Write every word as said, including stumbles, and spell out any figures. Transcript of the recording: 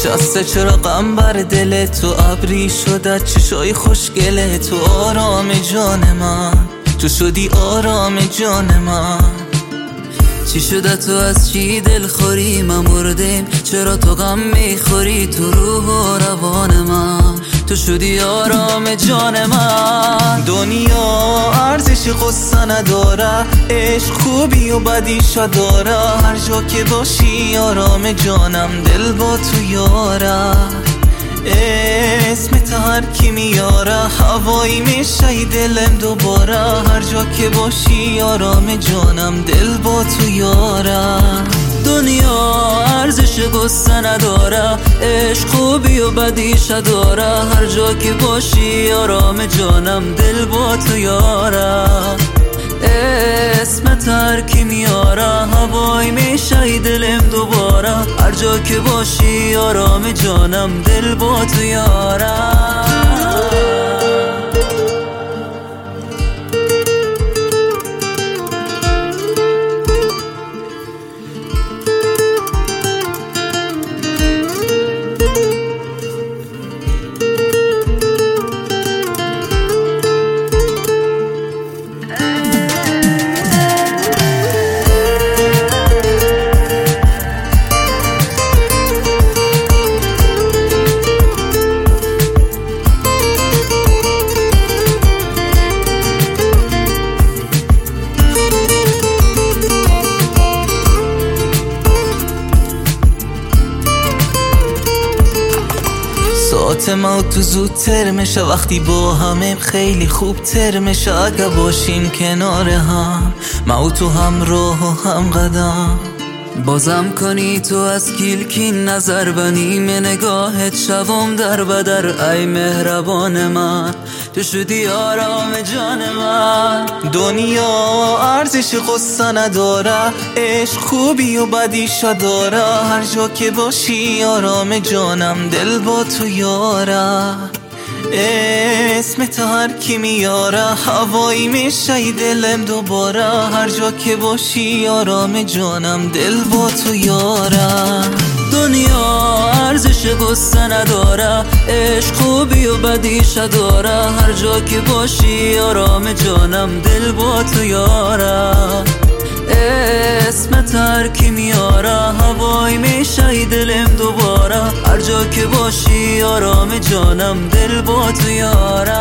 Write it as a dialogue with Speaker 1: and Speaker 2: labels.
Speaker 1: نشسته چراغم بر دل تو، ابری شده چشای خوشگله تو. آرام جان من تو شدی، آرام جان من. چی شده تو از چی دل خوری؟ من مردیم چرا تو غم میخوری؟ تو روح و روان من تو شدی آرام جان من. دنیا ارزش قصه نداره، عشق خوبی و بدیش داره. هر جا که باشی آرام جانم، دل با تو یاره. اسمت هر کی میاره، هوایی میشه دلم دوباره. هر جا که باشی آرام جانم، دل با تو یاره. دنیا ارزش قصه نداره، عشق خوبی و بدیش داره. هر جا که باشی آرام جانم، دل با تو یاره. اسمت هر کی میاره، هوایی میشه دلم دوباره. هر جا که باشی آرام جانم، دل با تو یاره. ساعت ما تو زودتر میشه، وقتی با همه خیلی خوب تر میشه. اگه باشیم کنار هم، ما تو هم راه و هم قدم. بازم کنی تو از کیلکی نظر بنیم نگاهت، شوم در بدر ای مهربان من. تو شدی آرام جان من. دنیا ارزش قصه نداره، عشق خوبی و بدیش داره. هر جا که باشی آرام جانم، دل با تو یاره. اسمت هر کی میاره، هوایی میشه دلم دوباره. هر جا که باشی آرام جانم، دل با تو یاره. دنیا ارزش قصه نداره، عشق خوبی و بدیش داره. هر جا که باشی آرام جانم، دل با تو یاره. اسمت هر کی میاره، هوایی میشه دلم دوباره. هر جا که باشی آرام جانم، دل با تو یاره.